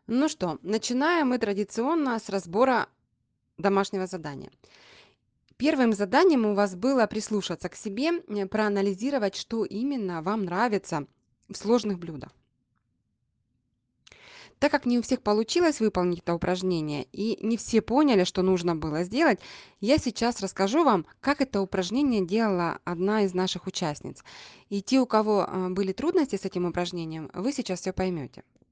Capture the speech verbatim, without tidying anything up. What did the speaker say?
Ну что, начинаем мы традиционно с разбора домашнего задания. Первым заданием у вас было прислушаться к себе, э, проанализировать, что именно вам нравится в сложных блюдах. Так как не у всех получилось выполнить это упражнение и не все поняли, что нужно было сделать, я сейчас расскажу вам, как это упражнение делала одна из наших участниц. И те, у кого э, были трудности с этим упражнением, вы сейчас все поймете.